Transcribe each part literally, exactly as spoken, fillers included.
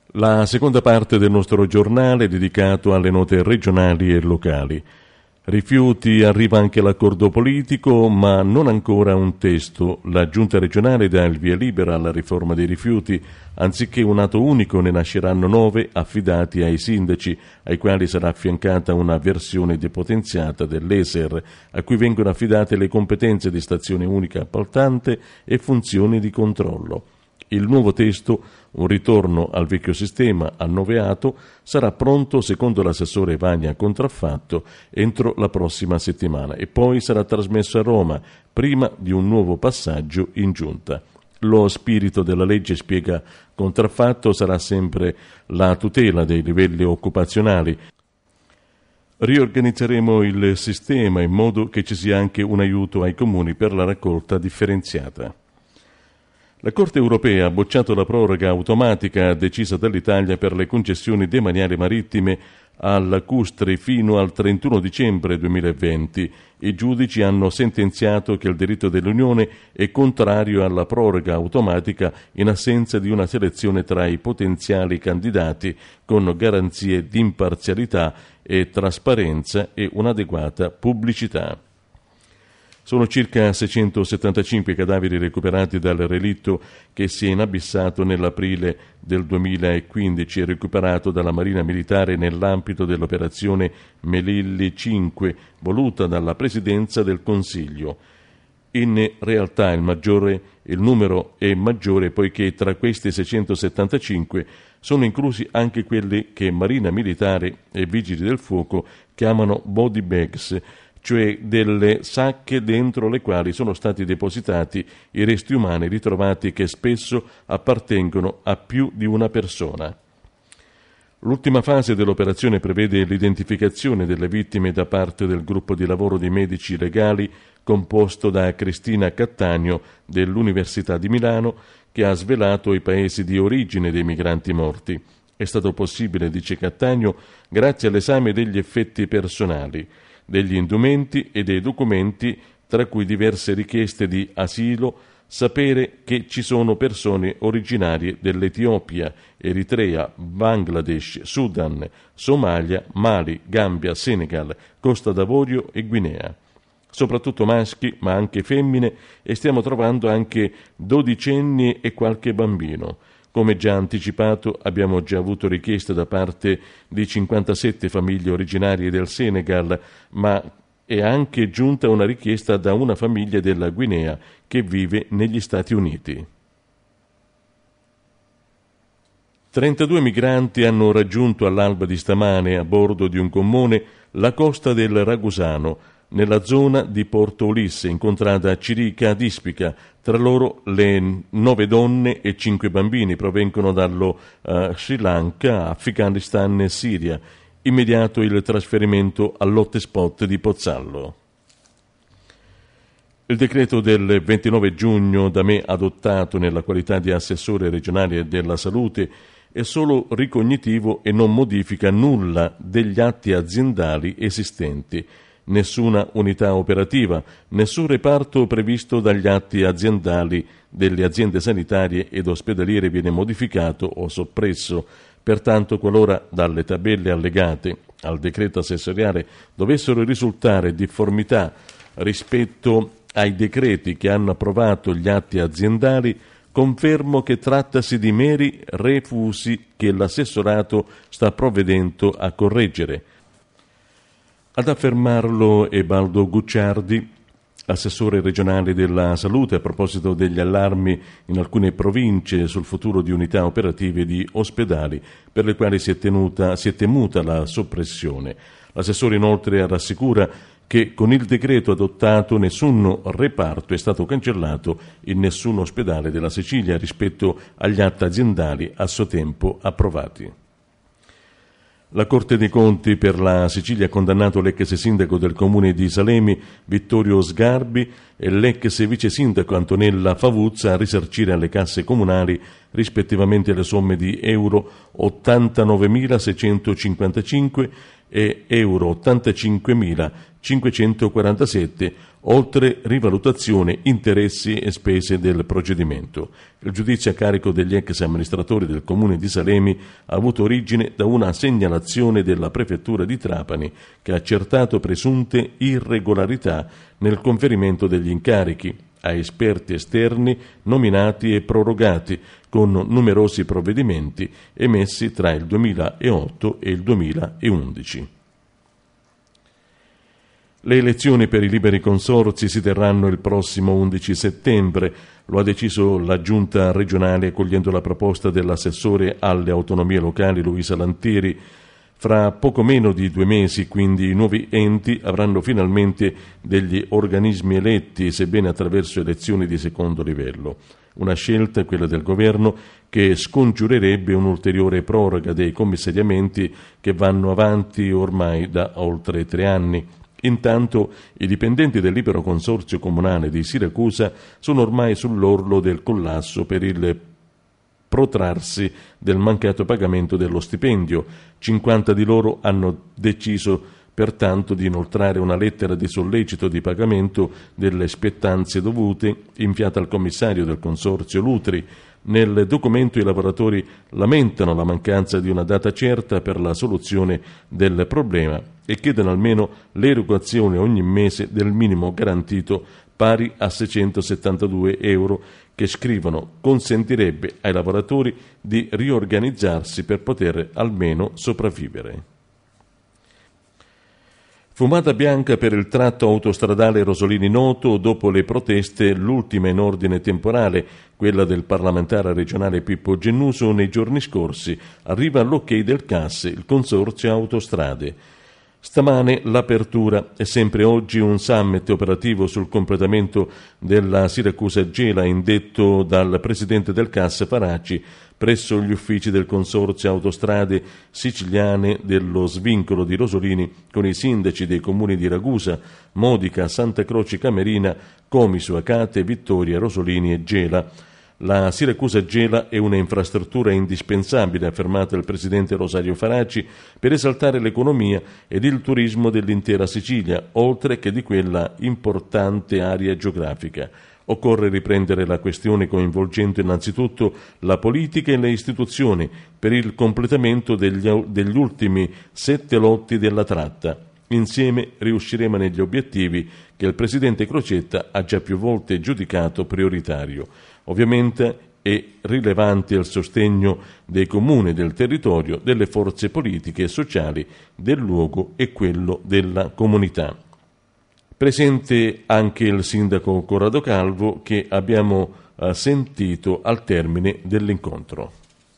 La seconda parte del nostro giornale è dedicato alle note regionali e locali. Rifiuti, arriva anche l'accordo politico, ma non ancora un testo. La Giunta regionale dà il via libera alla riforma dei rifiuti. Anziché un atto unico ne nasceranno nove affidati ai sindaci, ai quali sarà affiancata una versione depotenziata dell'E S E R, a cui vengono affidate le competenze di stazione unica appaltante e funzioni di controllo. Il nuovo testo, un ritorno al vecchio sistema annoveato, sarà pronto, secondo l'assessore Vania Contraffatto, entro la prossima settimana e poi sarà trasmesso a Roma, prima di un nuovo passaggio in Giunta. Lo spirito della legge, spiega Contraffatto, sarà sempre la tutela dei livelli occupazionali. Riorganizzeremo il sistema in modo che ci sia anche un aiuto ai comuni per la raccolta differenziata. La Corte europea ha bocciato la proroga automatica decisa dall'Italia per le concessioni demaniali marittime all'Acustri fino al trentuno dicembre duemilaventi. I giudici hanno sentenziato che il diritto dell'Unione è contrario alla proroga automatica in assenza di una selezione tra i potenziali candidati con garanzie di imparzialità e trasparenza e un'adeguata pubblicità. Sono circa seicentosettantacinque cadaveri recuperati dal relitto che si è inabissato nell'aprile del duemilaquindici e recuperato dalla Marina Militare nell'ambito dell'operazione Melilli cinque, voluta dalla Presidenza del Consiglio. In realtà il, maggiore, il numero è maggiore poiché tra questi seicentosettantacinque sono inclusi anche quelli che Marina Militare e Vigili del Fuoco chiamano body bags, cioè delle sacche dentro le quali sono stati depositati i resti umani ritrovati che spesso appartengono a più di una persona. L'ultima fase dell'operazione prevede l'identificazione delle vittime da parte del gruppo di lavoro di medici legali composto da Cristina Cattaneo dell'Università di Milano, che ha svelato i paesi di origine dei migranti morti. È stato possibile, dice Cattaneo, grazie all'esame degli effetti personali, degli indumenti e dei documenti, tra cui diverse richieste di asilo, sapere che ci sono persone originarie dell'Etiopia, Eritrea, Bangladesh, Sudan, Somalia, Mali, Gambia, Senegal, Costa d'Avorio e Guinea. Soprattutto maschi, ma anche femmine, e stiamo trovando anche dodicenni e qualche bambino. Come già anticipato, abbiamo già avuto richieste da parte di cinquantasette famiglie originarie del Senegal, ma è anche giunta una richiesta da una famiglia della Guinea che vive negli Stati Uniti. trentadue migranti hanno raggiunto all'alba di stamane, a bordo di un gommone, la costa del Ragusano, nella zona di Porto Ulisse, incontrata a Cirica ad Ispica. Tra loro le nove donne e cinque bambini provengono dallo uh, Sri Lanka, Afghanistan e Siria. Immediato il trasferimento all'hotspot di Pozzallo. Il decreto del ventinove giugno da me adottato nella qualità di assessore regionale della salute è solo ricognitivo e non modifica nulla degli atti aziendali esistenti. Nessuna unità operativa, nessun reparto previsto dagli atti aziendali delle aziende sanitarie ed ospedaliere viene modificato o soppresso. Pertanto, qualora dalle tabelle allegate al decreto assessoriale dovessero risultare difformità rispetto ai decreti che hanno approvato gli atti aziendali, confermo che trattasi di meri refusi che l'assessorato sta provvedendo a correggere. Ad affermarlo è Baldo Gucciardi, assessore regionale della salute, a proposito degli allarmi in alcune province sul futuro di unità operative di ospedali per le quali si è, tenuta, si è temuta la soppressione. L'assessore inoltre rassicura che con il decreto adottato nessun reparto è stato cancellato in nessun ospedale della Sicilia rispetto agli atti aziendali a suo tempo approvati. La Corte dei Conti per la Sicilia ha condannato l'ex sindaco del comune di Salemi, Vittorio Sgarbi, e l'ex vice sindaco Antonella Favuzza a risarcire alle casse comunali rispettivamente le somme di euro ottantanovemilaseicentocinquantacinque e euro ottantacinquemilacinquecentoquarantasette, oltre rivalutazione, interessi e spese del procedimento. Il giudizio a carico degli ex amministratori del comune di Salemi ha avuto origine da una segnalazione della prefettura di Trapani che ha accertato presunte irregolarità nel conferimento degli incarichi a esperti esterni nominati e prorogati con numerosi provvedimenti emessi tra il duemilaotto e il duemilaundici. Le elezioni per i liberi consorzi si terranno il prossimo undici settembre, lo ha deciso la Giunta regionale accogliendo la proposta dell'assessore alle autonomie locali Luisa Lantieri. Fra poco meno di due mesi, quindi, i nuovi enti avranno finalmente degli organismi eletti, sebbene attraverso elezioni di secondo livello. Una scelta, quella del governo, che scongiurerebbe un'ulteriore proroga dei commissariamenti che vanno avanti ormai da oltre tre anni. Intanto i dipendenti del libero consorzio comunale di Siracusa sono ormai sull'orlo del collasso per il protrarsi del mancato pagamento dello stipendio. cinquanta di loro hanno deciso pertanto di inoltrare una lettera di sollecito di pagamento delle spettanze dovute inviata al commissario del consorzio Lutri. Nel documento i lavoratori lamentano la mancanza di una data certa per la soluzione del problema e chiedono almeno l'erogazione ogni mese del minimo garantito pari a seicentosettantadue euro, che scrivono consentirebbe ai lavoratori di riorganizzarsi per poter almeno sopravvivere. Fumata bianca per il tratto autostradale Rosolini-Noto dopo le proteste, l'ultima in ordine temporale, quella del parlamentare regionale Pippo Gennuso nei giorni scorsi. Arriva all'ok del C A S, il Consorzio Autostrade. Stamane l'apertura e sempre oggi un summit operativo sul completamento della Siracusa-Gela indetto dal presidente del C A S Faraci presso gli uffici del Consorzio Autostrade Siciliane dello Svincolo di Rosolini con i sindaci dei comuni di Ragusa, Modica, Santa Croce Camerina, Comiso, Acate, Vittoria, Rosolini e Gela. La Siracusa-Gela è una infrastruttura indispensabile, ha affermato il presidente Rosario Faraci, per esaltare l'economia ed il turismo dell'intera Sicilia, oltre che di quella importante area geografica. Occorre riprendere la questione coinvolgendo innanzitutto la politica e le istituzioni per il completamento degli, degli ultimi sette lotti della tratta. Insieme riusciremo negli obiettivi che il presidente Crocetta ha già più volte giudicato prioritario. Ovviamente è rilevante il sostegno dei comuni del territorio, delle forze politiche e sociali del luogo e quello della comunità. Presente anche il sindaco Corrado Calvo che abbiamo eh, sentito al termine dell'incontro.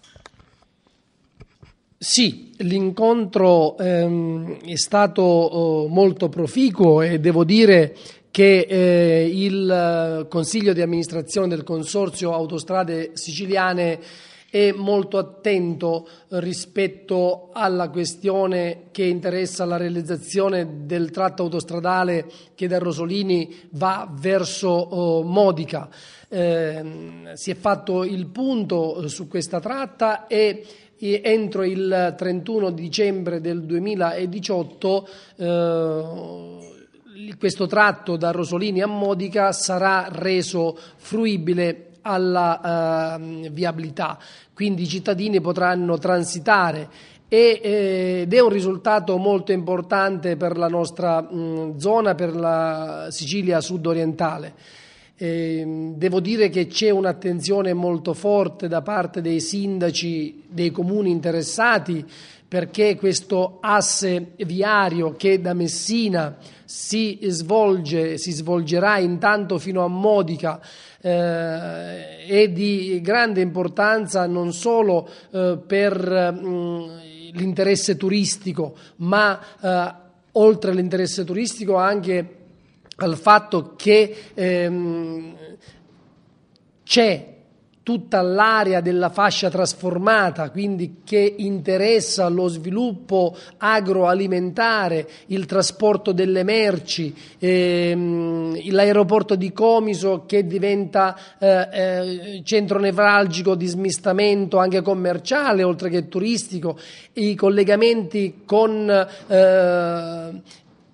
Sì, l'incontro ehm, è stato oh, molto proficuo e devo dire che eh, il Consiglio di amministrazione del Consorzio Autostrade Siciliane è molto attento rispetto alla questione che interessa la realizzazione del tratto autostradale che da Rosolini va verso oh, Modica. Eh, si è fatto il punto su questa tratta e entro il trentuno dicembre del duemiladiciotto eh, questo tratto da Rosolini a Modica sarà reso fruibile alla eh, viabilità, quindi i cittadini potranno transitare e, eh, ed è un risultato molto importante per la nostra mh, zona, per la Sicilia sud-orientale. Eh, devo dire che c'è un'attenzione molto forte da parte dei sindaci dei comuni interessati perché questo asse viario che da Messina si svolge, si svolgerà intanto fino a Modica eh, è di grande importanza non solo eh, per mh, l'interesse turistico, ma eh, oltre all'interesse turistico anche al fatto che ehm, c'è tutta l'area della fascia trasformata, quindi che interessa lo sviluppo agroalimentare, il trasporto delle merci, ehm, l'aeroporto di Comiso che diventa eh, eh, centro nevralgico di smistamento anche commerciale oltre che turistico, i collegamenti con eh,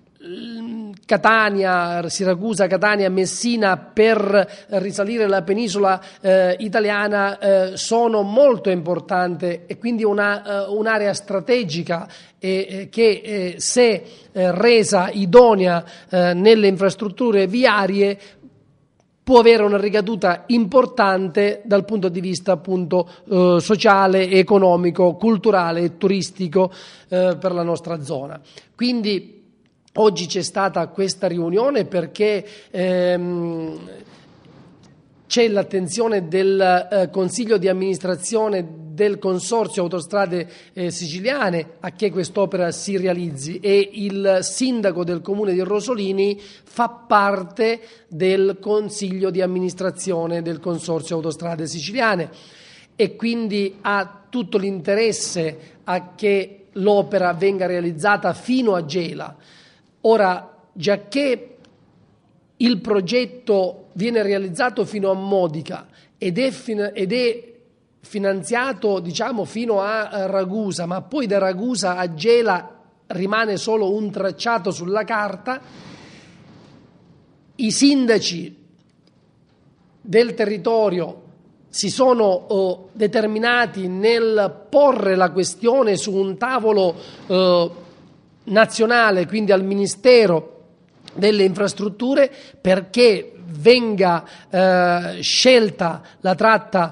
Catania, Siracusa, Catania, Messina per risalire la penisola eh, italiana eh, sono molto importanti e quindi una, uh, un'area strategica eh, eh, che eh, se eh, resa idonea eh, nelle infrastrutture viarie può avere una ricaduta importante dal punto di vista appunto eh, sociale, economico, culturale e turistico eh, per la nostra zona. Quindi oggi c'è stata questa riunione perché ehm, c'è l'attenzione del eh, Consiglio di amministrazione del Consorzio Autostrade eh, Siciliane a che quest'opera si realizzi e il sindaco del comune di Rosolini fa parte del Consiglio di amministrazione del Consorzio Autostrade Siciliane e quindi ha tutto l'interesse a che l'opera venga realizzata fino a Gela. Ora, giacché il progetto viene realizzato fino a Modica ed è, fin- ed è finanziato, diciamo, fino a Ragusa, ma poi da Ragusa a Gela rimane solo un tracciato sulla carta, i sindaci del territorio si sono oh, determinati nel porre la questione su un tavolo eh, nazionale, quindi al Ministero delle Infrastrutture, perché venga eh, scelta la tratta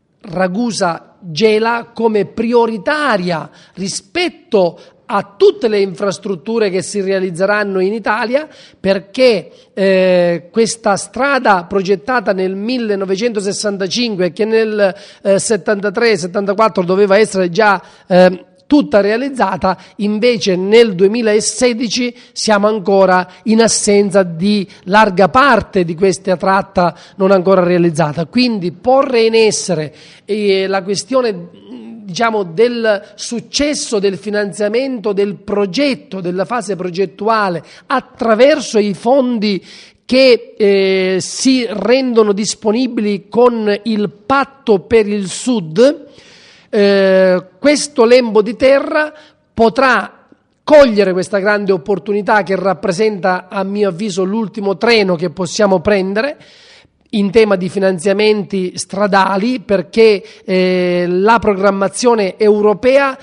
Ragusa-Gela come prioritaria rispetto a tutte le infrastrutture che si realizzeranno in Italia, perché eh, questa strada progettata nel millenovecentosessantacinque e che nel eh, settantatré settantaquattro doveva essere già eh, tutta realizzata, invece nel duemilasedici siamo ancora in assenza di larga parte di questa tratta non ancora realizzata. Quindi porre in essere eh, la questione, diciamo, del successo del finanziamento del progetto, della fase progettuale attraverso i fondi che eh, si rendono disponibili con il Patto per il Sud, Eh, questo lembo di terra potrà cogliere questa grande opportunità che rappresenta, a mio avviso, l'ultimo treno che possiamo prendere in tema di finanziamenti stradali, perché eh, la programmazione europea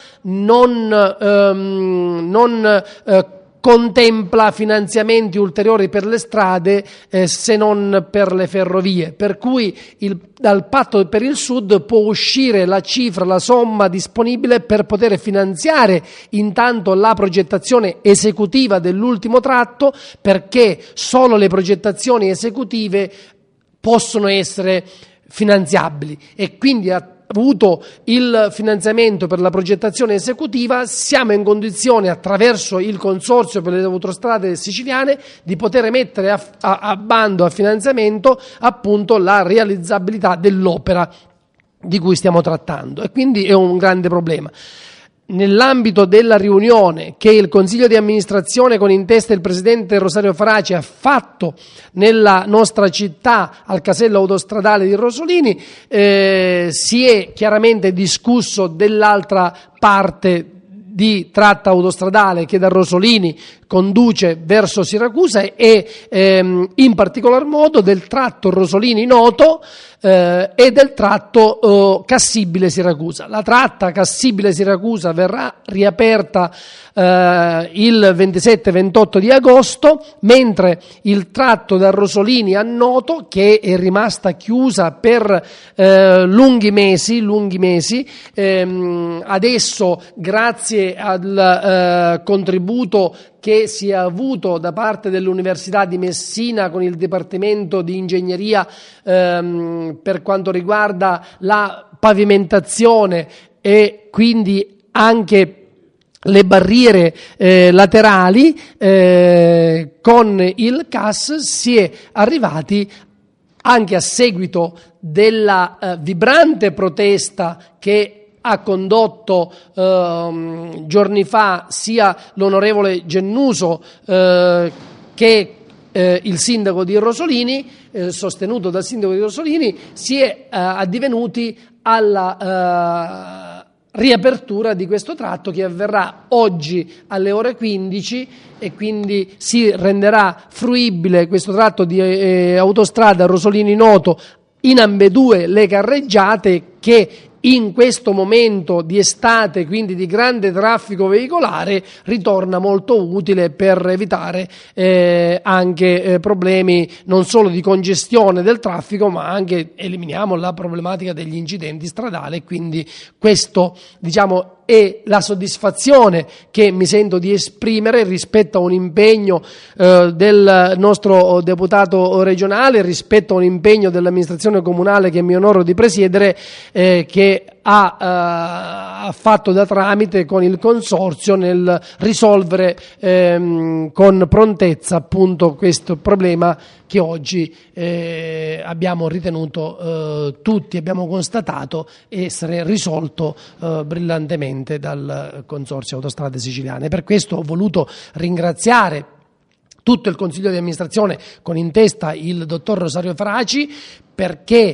non, ehm, non eh, contempla finanziamenti ulteriori per le strade eh, se non per le ferrovie, per cui il, dal Patto per il Sud può uscire la cifra, la somma disponibile per poter finanziare intanto la progettazione esecutiva dell'ultimo tratto, perché solo le progettazioni esecutive possono essere finanziabili e quindi a avuto il finanziamento per la progettazione esecutiva, siamo in condizione, attraverso il Consorzio per le autostrade siciliane, di poter mettere a, a, a bando, a finanziamento, appunto la realizzabilità dell'opera di cui stiamo trattando, e quindi è un grande problema. Nell'ambito della riunione che il Consiglio di amministrazione, con in testa il presidente Rosario Faraci, ha fatto nella nostra città al casello autostradale di Rosolini, eh, si è chiaramente discusso dell'altra parte di tratta autostradale che da Rosolini conduce verso Siracusa e ehm, in particolar modo del tratto Rosolini-Noto eh, e del tratto eh, Cassibile-Siracusa. La tratta Cassibile-Siracusa verrà riaperta eh, il ventisette ventotto di agosto, mentre il tratto da Rosolini a Noto, che è rimasta chiusa per eh, lunghi mesi, lunghi mesi ehm, adesso grazie al eh, contributo che si è avuto da parte dell'Università di Messina con il Dipartimento di Ingegneria ehm, per quanto riguarda la pavimentazione e quindi anche le barriere eh, laterali, eh, con il C A S si è arrivati anche a seguito della eh, vibrante protesta che ha condotto eh, giorni fa sia l'onorevole Gennuso eh, che eh, il sindaco di Rosolini, eh, sostenuto dal sindaco di Rosolini, si è eh, addivenuti alla eh, riapertura di questo tratto, che avverrà oggi alle ore quindici, e quindi si renderà fruibile questo tratto di eh, autostrada Rosolini-Noto in ambedue le carreggiate, che in questo momento di estate, quindi di grande traffico veicolare, ritorna molto utile per evitare eh, anche eh, problemi non solo di congestione del traffico, ma anche eliminiamo la problematica degli incidenti stradali. Quindi questo, diciamo, è la soddisfazione che mi sento di esprimere rispetto a un impegno eh, del nostro deputato regionale, rispetto a un impegno dell'amministrazione comunale che mi onoro di presiedere, eh, che ha, eh, ha fatto da tramite con il consorzio nel risolvere ehm, con prontezza appunto questo problema che oggi eh, abbiamo ritenuto eh, tutti, abbiamo constatato essere risolto eh, brillantemente dal Consorzio Autostrade Siciliane. Per questo ho voluto ringraziare tutto il Consiglio di amministrazione, con in testa il dottor Rosario Fraci, perché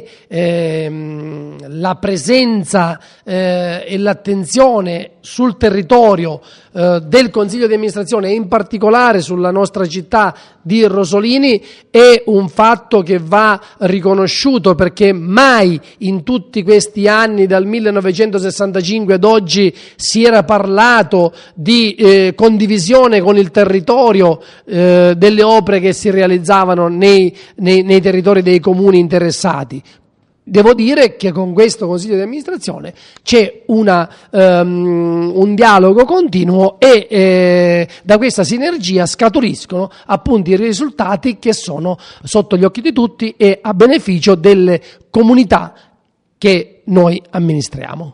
ehm, la presenza eh, e l'attenzione sul territorio eh, del Consiglio di amministrazione, e in particolare sulla nostra città di Rosolini, è un fatto che va riconosciuto, perché mai in tutti questi anni, dal millenovecentosessantacinque ad oggi, si era parlato di eh, condivisione con il territorio eh, delle opere che si realizzavano nei, nei, nei territori dei comuni interessati. Devo dire che con questo Consiglio di amministrazione c'è una, um, un dialogo continuo, e eh, da questa sinergia scaturiscono appunto i risultati che sono sotto gli occhi di tutti e a beneficio delle comunità che noi amministriamo.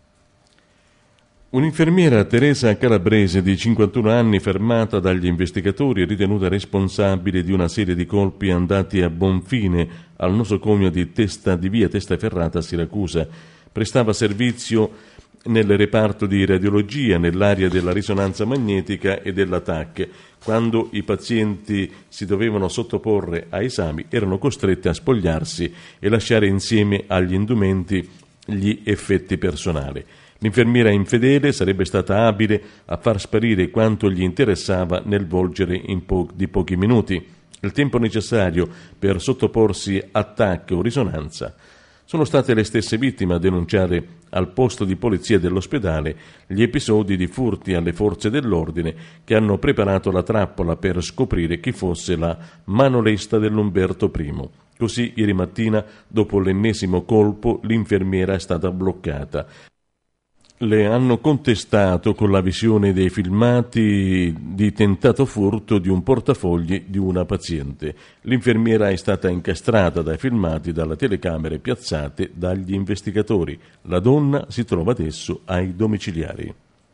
Un'infermiera, Teresa Calabrese, di cinquantuno anni, fermata dagli investigatori e ritenuta responsabile di una serie di colpi andati a buon fine al nosocomio di, Testa, di via Testaferrata a Siracusa, prestava servizio nel reparto di radiologia nell'area della risonanza magnetica e della T A C. Quando i pazienti si dovevano sottoporre a esami, erano costretti a spogliarsi e lasciare insieme agli indumenti gli effetti personali. L'infermiera infedele sarebbe stata abile a far sparire quanto gli interessava nel volgere in po- di pochi minuti il tempo necessario per sottoporsi a T A C o risonanza. Sono state le stesse vittime a denunciare al posto di polizia dell'ospedale gli episodi di furti alle forze dell'ordine che hanno preparato la trappola per scoprire chi fosse la manolesta dell'Umberto I. Così ieri mattina, dopo l'ennesimo colpo, l'infermiera è stata bloccata. Le hanno contestato con la visione dei filmati di tentato furto di un portafogli di una paziente. L'infermiera è stata incastrata dai filmati dalle telecamere piazzate dagli investigatori. La donna si trova adesso ai domiciliari.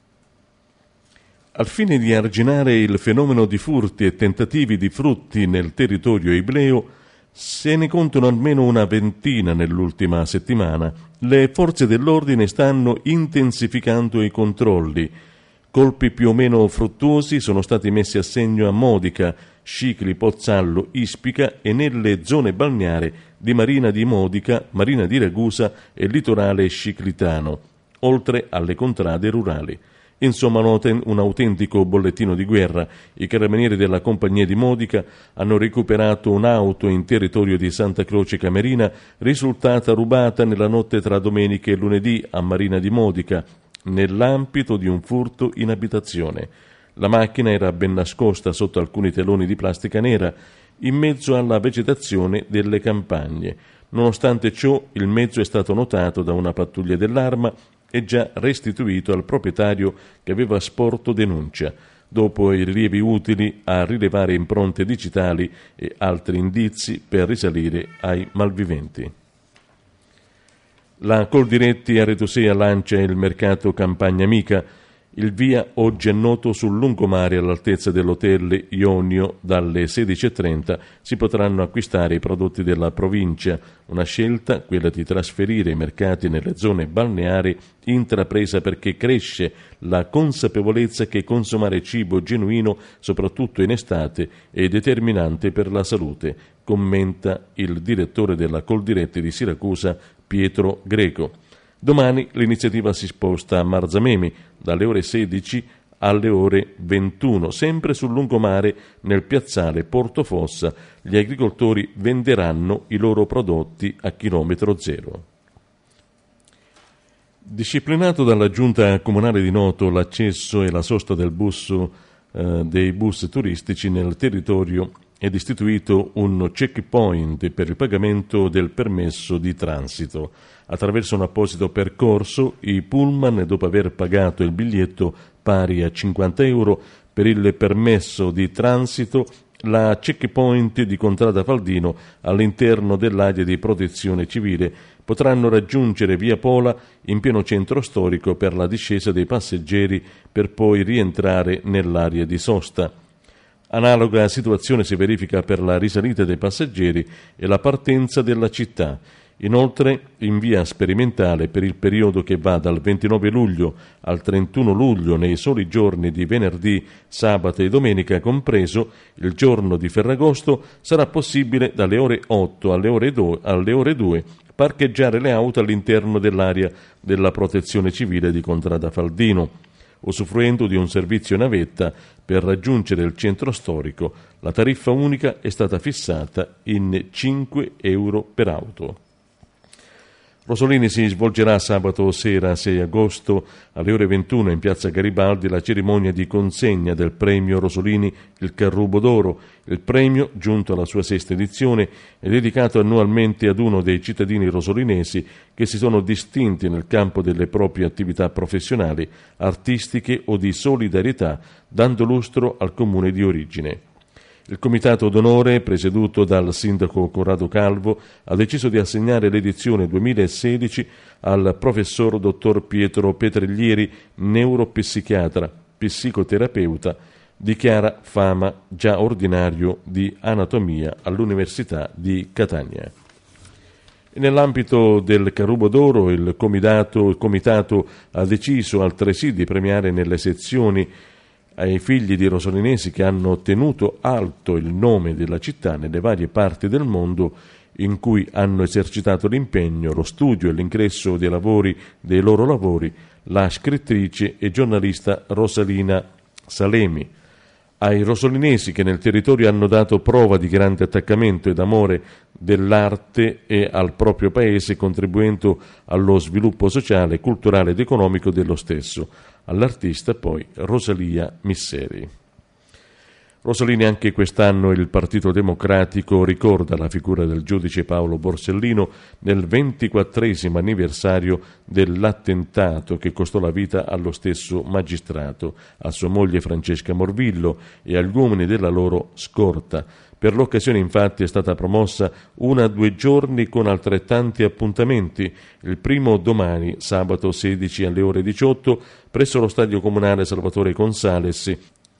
Al fine di arginare il fenomeno di furti e tentativi di furti nel territorio ibleo, se ne contano almeno una ventina nell'ultima settimana. Le forze dell'ordine stanno intensificando i controlli. Colpi più o meno fruttuosi sono stati messi a segno a Modica, Scicli, Pozzallo, Ispica e nelle zone balneari di Marina di Modica, Marina di Ragusa e litorale sciclitano, oltre alle contrade rurali. Insomma, un autentico bollettino di guerra. I carabinieri della compagnia di Modica hanno recuperato un'auto in territorio di Santa Croce Camerina, risultata rubata nella notte tra domenica e lunedì a Marina di Modica, nell'ambito di un furto in abitazione. La macchina era ben nascosta sotto alcuni teloni di plastica nera, in mezzo alla vegetazione delle campagne. Nonostante ciò, il mezzo è stato notato da una pattuglia dell'Arma e già restituito al proprietario che aveva sporto denuncia, dopo i rilievi utili a rilevare impronte digitali e altri indizi per risalire ai malviventi. La Coldiretti a Retosea lancia il mercato Campagna Amica. Il via oggi è noto sul lungomare all'altezza dell'hotel Ionio. Dalle sedici e trenta si potranno acquistare i prodotti della provincia, una scelta, quella di trasferire i mercati nelle zone balneari, intrapresa perché cresce la consapevolezza che consumare cibo genuino, soprattutto in estate, è determinante per la salute, commenta il direttore della Coldiretti di Siracusa, Pietro Greco. Domani l'iniziativa si sposta a Marzamemi, dalle ore sedici alle ore ventuno, sempre sul lungomare nel piazzale Portofossa. Gli agricoltori venderanno i loro prodotti a chilometro zero. Disciplinato dalla Giunta Comunale di Noto l'accesso e la sosta del bus, eh, dei bus turistici nel territorio, ed istituito un checkpoint per il pagamento del permesso di transito. Attraverso un apposito percorso, i pullman, dopo aver pagato il biglietto pari a cinquanta euro per il permesso di transito, la checkpoint di Contrada Faldino all'interno dell'area di protezione civile, potranno raggiungere via Pola in pieno centro storico per la discesa dei passeggeri, per poi rientrare nell'area di sosta. Analoga situazione si verifica per la risalita dei passeggeri e la partenza della città. Inoltre, in via sperimentale, per il periodo che va dal ventinove luglio al trentuno luglio, nei soli giorni di venerdì, sabato e domenica compreso, il giorno di Ferragosto, sarà possibile dalle ore otto alle ore due, alle ore due parcheggiare le auto all'interno dell'area della protezione civile di Contrada Faldino, usufruendo di un servizio navetta per raggiungere il centro storico. La tariffa unica è stata fissata in cinque euro per auto. Rosolini si svolgerà sabato sera sei agosto alle ore ventuno in piazza Garibaldi la cerimonia di consegna del premio Rosolini il Carrubo d'Oro. Il premio, giunto alla sua sesta edizione, è dedicato annualmente ad uno dei cittadini rosolinesi che si sono distinti nel campo delle proprie attività professionali, artistiche o di solidarietà, dando lustro al comune di origine. Il comitato d'onore, presieduto dal sindaco Corrado Calvo, ha deciso di assegnare l'edizione duemilasedici al professor dottor Pietro Petriglieri, neuropsichiatra, psicoterapeuta, di chiara fama, già ordinario di anatomia all'Università di Catania. E nell'ambito del Carrubo d'Oro, il comitato, il comitato ha deciso altresì di premiare nelle sezioni ai figli di rosolinesi che hanno tenuto alto il nome della città nelle varie parti del mondo in cui hanno esercitato l'impegno, lo studio e l'ingresso dei lavori, dei loro lavori, la scrittrice e giornalista Rosalina Salemi. Ai rosolinesi che nel territorio hanno dato prova di grande attaccamento ed amore dell'arte e al proprio paese, contribuendo allo sviluppo sociale, culturale ed economico dello stesso. All'artista poi Rosalia Misseri. Rosolini anche quest'anno il Partito Democratico ricorda la figura del giudice Paolo Borsellino nel ventiquattresimo anniversario dell'attentato che costò la vita allo stesso magistrato, a sua moglie Francesca Morvillo e agli uomini della loro scorta. Per l'occasione infatti è stata promossa una a due giorni con altrettanti appuntamenti. Il primo domani, sabato sedici alle ore diciotto, presso lo Stadio Comunale Salvatore Consales.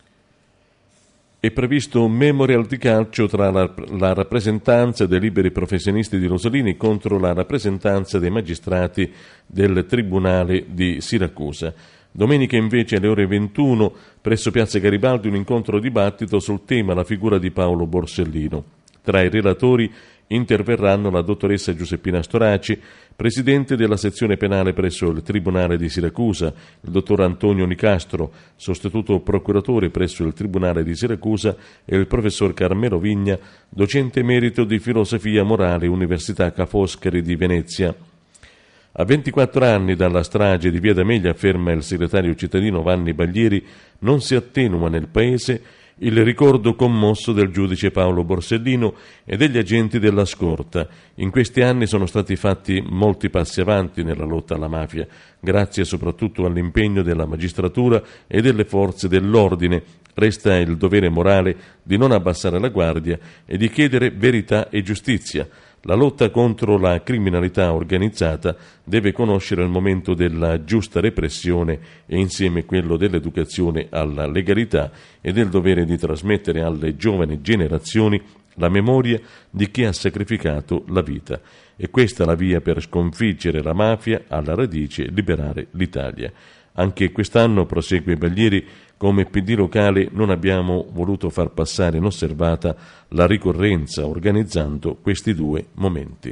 È previsto un memorial di calcio tra la, la rappresentanza dei liberi professionisti di Rosolini contro la rappresentanza dei magistrati del Tribunale di Siracusa. Domenica invece alle ore ventuno presso Piazza Garibaldi un incontro dibattito sul tema la figura di Paolo Borsellino. Tra i relatori interverranno la dottoressa Giuseppina Storaci, presidente della sezione penale presso il Tribunale di Siracusa, il dottor Antonio Nicastro, sostituto procuratore presso il Tribunale di Siracusa, e il professor Carmelo Vigna, docente emerito di filosofia morale, Università Ca' Foscari di Venezia. A ventiquattro anni dalla strage di Via d'Amelia, afferma il segretario cittadino Vanni Baglieri, non si attenua nel Paese il ricordo commosso del giudice Paolo Borsellino e degli agenti della scorta. In questi anni sono stati fatti molti passi avanti nella lotta alla mafia, grazie soprattutto all'impegno della magistratura e delle forze dell'ordine. Resta il dovere morale di non abbassare la guardia e di chiedere verità e giustizia. La lotta contro la criminalità organizzata deve conoscere il momento della giusta repressione e insieme quello dell'educazione alla legalità e del dovere di trasmettere alle giovani generazioni la memoria di chi ha sacrificato la vita. E questa è la via per sconfiggere la mafia alla radice e liberare l'Italia. Anche quest'anno, prosegue Baglieri, come P D locale non abbiamo voluto far passare inosservata la ricorrenza organizzando questi due momenti.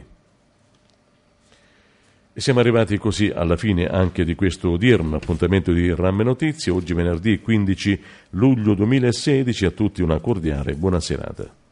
E siamo arrivati così alla fine anche di questo odierno appuntamento di Ramme Notizie, oggi venerdì quindici luglio duemilasedici. A tutti una cordiale buona serata.